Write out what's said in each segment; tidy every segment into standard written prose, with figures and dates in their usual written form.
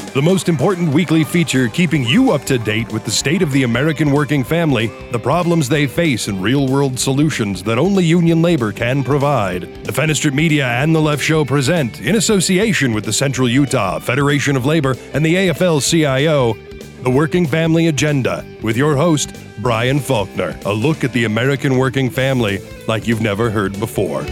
the most important weekly feature keeping you up to date with the state of the American working family, the problems they face, and real-world solutions that only union labor can provide. The Fenestrate Media and The Left Show present, in association with the Central Utah Federation of Labor and the AFL-CIO, The Working Family Agenda, with your host, Brian Faulkner. A look at the American working family like you've never heard before.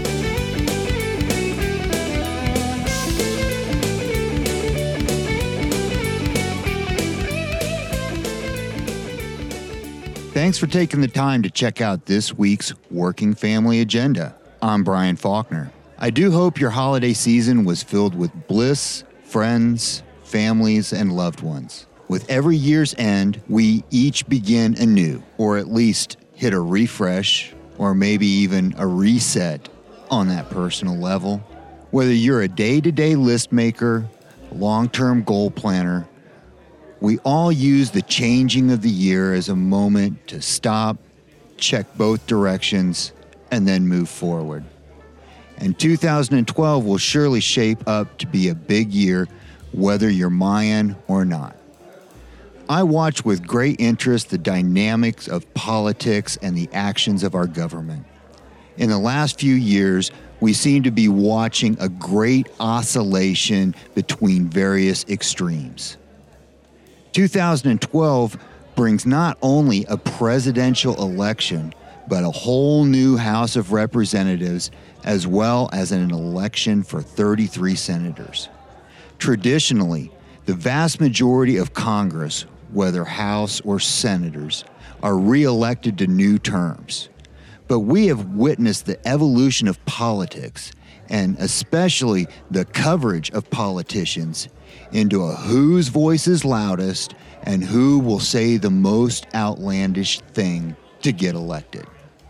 Thanks for taking the time to check out this week's Working Family Agenda. I'm Brian Faulkner. I do hope your holiday season was filled with bliss, friends, families, and loved ones. With every year's end, we each begin anew, or at least hit a refresh, or maybe even a reset on that personal level. Whether you're a day-to-day list maker, long-term goal planner, we all use the changing of the year as a moment to stop, check both directions, and then move forward. And 2012 will surely shape up to be a big year, whether you're Mayan or not. I watch with great interest the dynamics of politics and the actions of our government. In the last few years, we seem to be watching a great oscillation between various extremes. 2012 brings not only a presidential election, but a whole new House of Representatives, as well as an election for 33 senators. Traditionally, the vast majority of Congress, whether House or senators, are re-elected to new terms. But we have witnessed the evolution of politics, and especially the coverage of politicians, into a whose voice is loudest and who will say the most outlandish thing to get elected.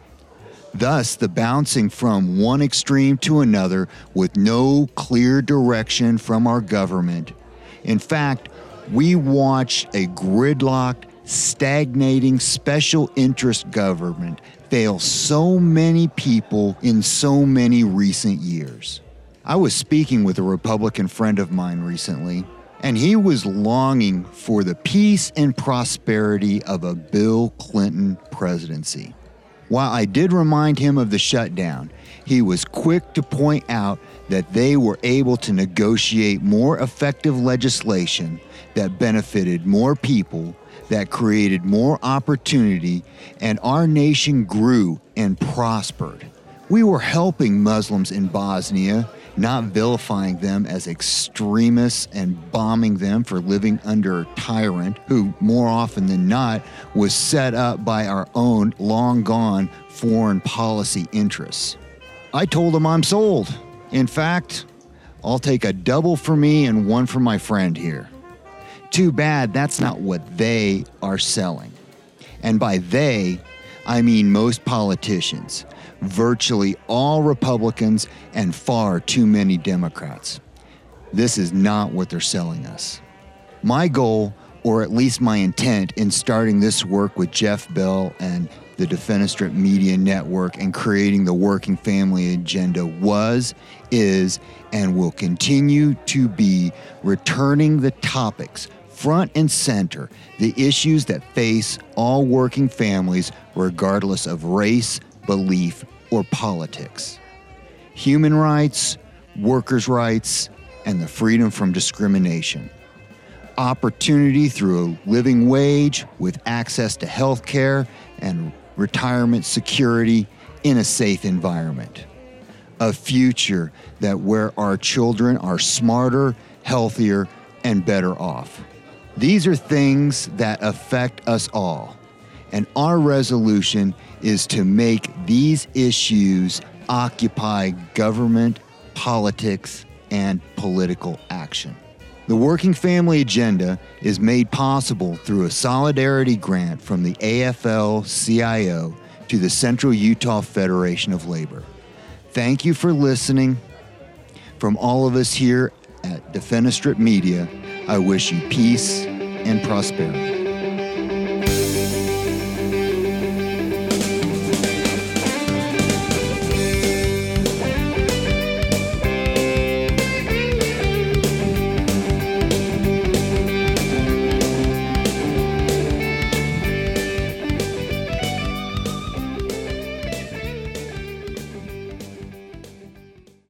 Thus, the bouncing from one extreme to another with no clear direction from our government. In fact, we watch a gridlocked, stagnating special interest government fail so many people in so many recent years. I was speaking with a Republican friend of mine recently, and he was longing for the peace and prosperity of a Bill Clinton presidency. While I did remind him of the shutdown, he was quick to point out that they were able to negotiate more effective legislation that benefited more people, that created more opportunity, and our nation grew and prospered. We were helping Muslims in Bosnia, not vilifying them as extremists and bombing them for living under a tyrant who, more often than not, was set up by our own long-gone foreign policy interests. I told him I'm sold. In fact, I'll take a double for me and one for my friend here. Too bad that's not what they are selling. And by they, I mean most politicians, virtually all Republicans, and far too many Democrats. This is not what they're selling us. My goal, or at least my intent in starting this work with Jeff Bell and the Fenestrate Media Network and creating the Working Family Agenda was, is, and will continue to be returning the topics front and center, the issues that face all working families regardless of race, belief, or politics. Human rights, workers' rights, and the freedom from discrimination. Opportunity through a living wage with access to health care and retirement security in a safe environment. A future that where our children are smarter, healthier, and better off. These are things that affect us all, and our resolution is to make these issues occupy government, politics, and political action. The Working Family Agenda is made possible through a solidarity grant from the AFL-CIO to the Central Utah Federation of Labor. Thank you for listening. From all of us here at the Fenestrate Media, I wish you peace and prosperity.